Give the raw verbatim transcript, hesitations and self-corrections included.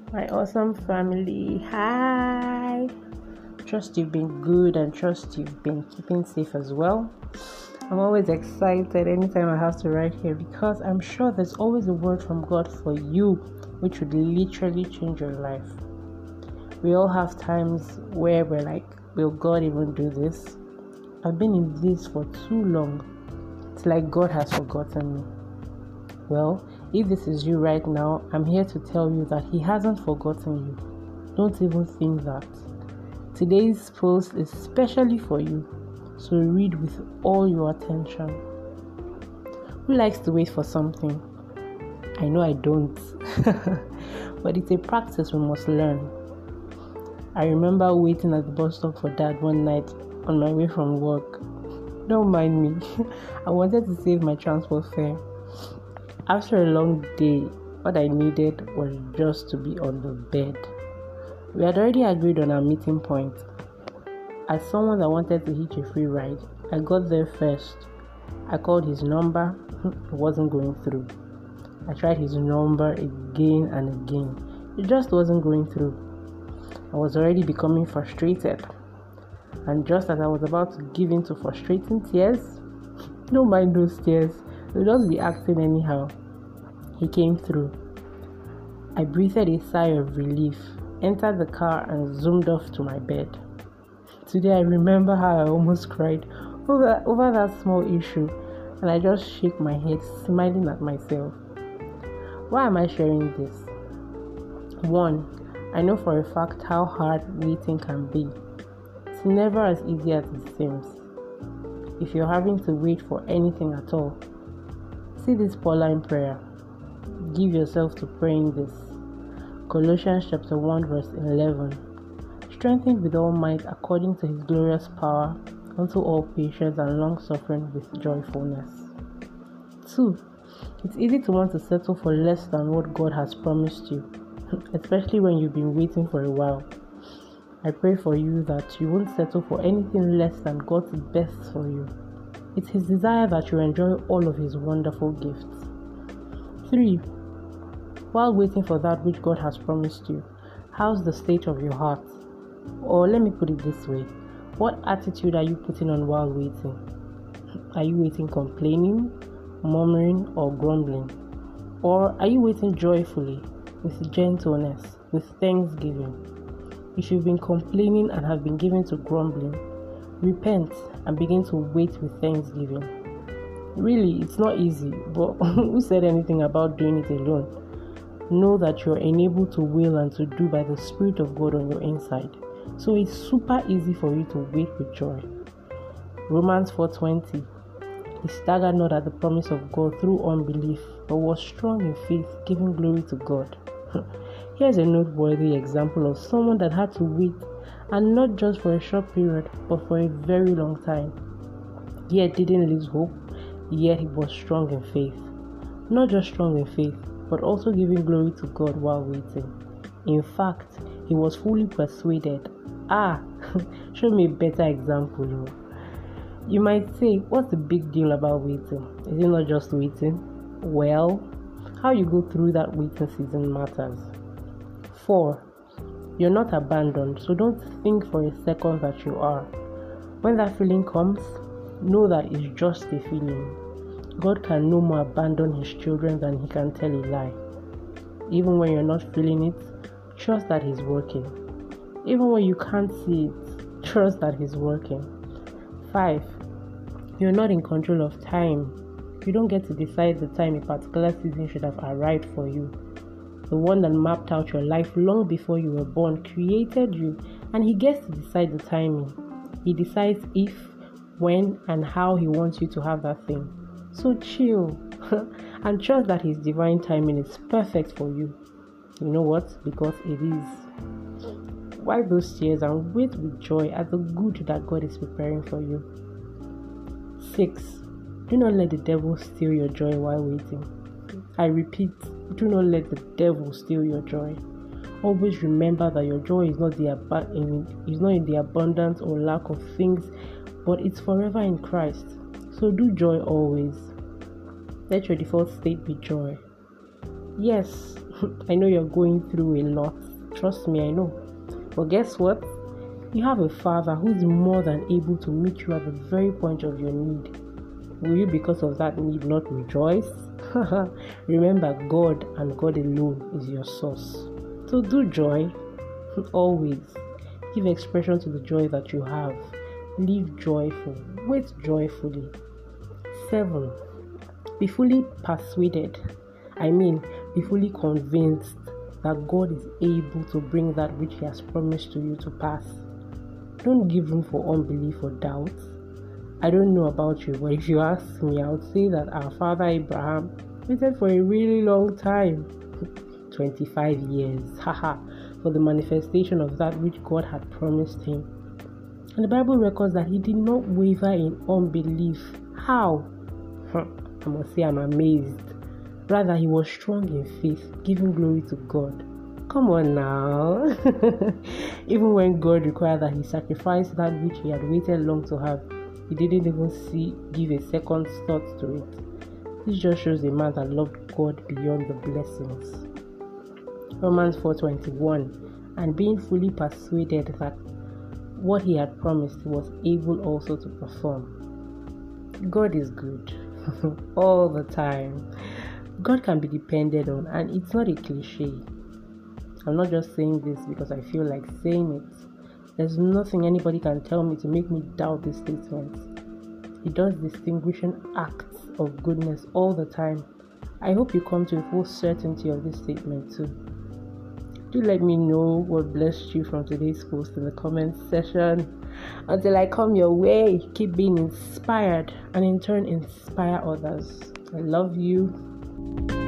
My awesome family, hi! Trust you've been good and trust you've been keeping safe as well. I'm always excited anytime I have to write here because I'm sure there's always a word from God for you which would literally change your life. We all have times where we're like, will God even do this? I've been in this for too long. It's like God has forgotten me. Well, if this is you right now, I'm here to tell you that He hasn't forgotten you. Don't even think that. Today's post is specially for you, so read with all your attention. Who likes to wait for something? I know I don't, but it's a practice we must learn. I remember waiting at the bus stop for Dad one night on my way from work. Don't mind me, I wanted to save my transport fare. After a long day, what I needed was just to be on the bed. We had already agreed on our meeting point. As someone that wanted to hitch a free ride, I got there first. I called his number, it wasn't going through. I tried his number again and again, it just wasn't going through. I was already becoming frustrated. And just as I was about to give in to frustrating tears, don't mind those tears, they'll just be acting anyhow. He came through. I breathed a sigh of relief, entered the car and zoomed off to my bed. Today I remember how I almost cried over, over that small issue, and I just shook my head, smiling at myself. Why am I sharing this? One, I know for a fact how hard waiting can be. It's never as easy as it seems. If you're having to wait for anything at all, see this Pauline prayer. Give yourself to praying this. Colossians chapter one verse eleven. Strengthened with all might according to His glorious power, unto all patience and long suffering with joyfulness. Two, it's easy to want to settle for less than what God has promised you, especially when you've been waiting for a while. I pray for you that you won't settle for anything less than God's best for you. It's His desire that you enjoy all of His wonderful gifts. Three, while waiting for that which God has promised you, how's the state of your heart? Or let me put it this way, what attitude are you putting on while waiting? Are you waiting complaining, murmuring, or grumbling? Or are you waiting joyfully, with gentleness, with thanksgiving? If you've been complaining and have been given to grumbling, repent and begin to wait with thanksgiving. Really, it's not easy, but who said anything about doing it alone? Know that you're enabled to will and to do by the Spirit of God on your inside. So it's super easy for you to wait with joy. Romans four twenty. He staggered not at the promise of God through unbelief, but was strong in faith, giving glory to God. Here's a noteworthy example of someone that had to wait, and not just for a short period, but for a very long time. Yet didn't lose hope, yet he was strong in faith. Not just strong in faith, but also giving glory to God while waiting. In fact, he was fully persuaded. Ah, show me a better example. No? You might say, what's the big deal about waiting? Is it not just waiting? Well, how you go through that waiting season matters. Four, you're not abandoned, so don't think for a second that you are. When that feeling comes, know that it's just a feeling. God can no more abandon His children than He can tell a lie. Even when you're not feeling it, trust that He's working. Even when you can't see it, trust that He's working. Five, you're not in control of time. You don't get to decide the time a particular season should have arrived for you. The one that mapped out your life long before you were born created you, and He gets to decide the timing. He decides if, when, and how He wants you to have that thing. So chill and trust that His divine timing is perfect for you. You know what? Because it is. Wipe those tears and wait with joy at the good that God is preparing for you. Six, do not let the devil steal your joy while waiting. I repeat, do not let the devil steal your joy. Always remember that your joy is not the ab- in, is not in the abundance or lack of things, but it's forever in Christ. So do joy always. Let your default state be joy. Yes, I know you're going through a lot. Trust me, I know. But guess what? You have a Father who's more than able to meet you at the very point of your need. Will you, because of that need, not rejoice? Remember, God and God alone is your source. So do joy. Always. Give expression to the joy that you have. Live joyful. Wait joyfully. Seven. Be fully persuaded. I mean, be fully convinced that God is able to bring that which He has promised to you to pass. Don't give room for unbelief or doubt. I don't know about you, but if you ask me, I would say that our father Abraham waited for a really long time. twenty-five years, haha, for the manifestation of that which God had promised him. And the Bible records that he did not waver in unbelief. How? I must say I'm amazed. Rather, he was strong in faith, giving glory to God. Come on now. Even when God required that he sacrifice that which he had waited long to have, he didn't even see, give a second thought to it. This just shows a man that loved God beyond the blessings. Romans four twenty-one, and being fully persuaded that what he had promised he was able also to perform. God is good all the time. God can be depended on, and it's not a cliche. I'm not just saying this because I feel like saying it. There's nothing anybody can tell me to make me doubt this statement. He does distinguishing acts of goodness all the time. I hope you come to a full certainty of this statement too. Do let me know what blessed you from today's post in the comments section. Until I come your way, keep being inspired and in turn inspire others. I love you.